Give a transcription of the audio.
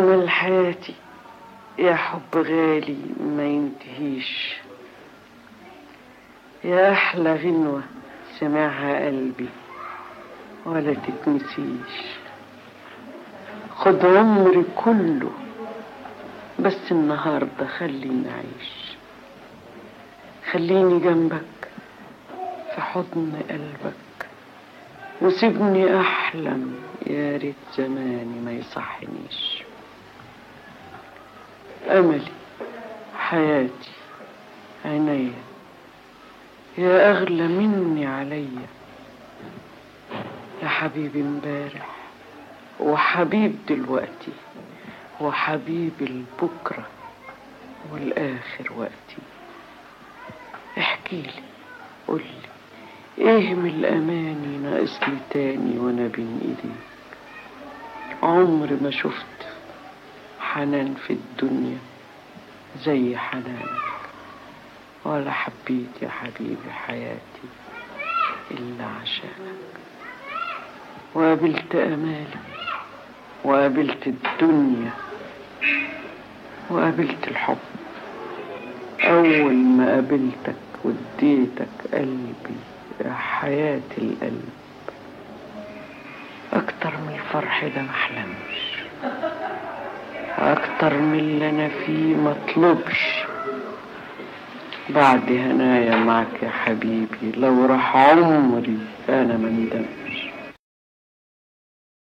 أمل حياتي يا حب غالي ما ينتهيش، يا أحلى غنوة سمعها قلبي ولا تتنسيش. خد عمري كله بس النهاردة خليني أعيش، خليني جنبك في حضن قلبك وسيبني أحلم، يا ريت زماني ما يصحنيش. أملي حياتي عينيا يا أغلى مني عليا، يا حبيبي امبارح وحبيب دلوقتي وحبيب البكرة والآخر وقتي. احكيلي قولي ايه من الأماني ناقصلي تاني وانا بين ايديك. عمري ما شفت حنان في الدنيا زي حنانك، ولا حبيت يا حبيبي حياتي إلا عشانك. وقابلت أمالي وقابلت الدنيا وقابلت الحب، أول ما قابلتك وديتك قلبي يا حياة القلب. أكتر من الفرح ده محلمش، أكتر من اللي أنا فيه مطلبش. بعد هنايا معك يا حبيبي لو راح عمري أنا مندمش.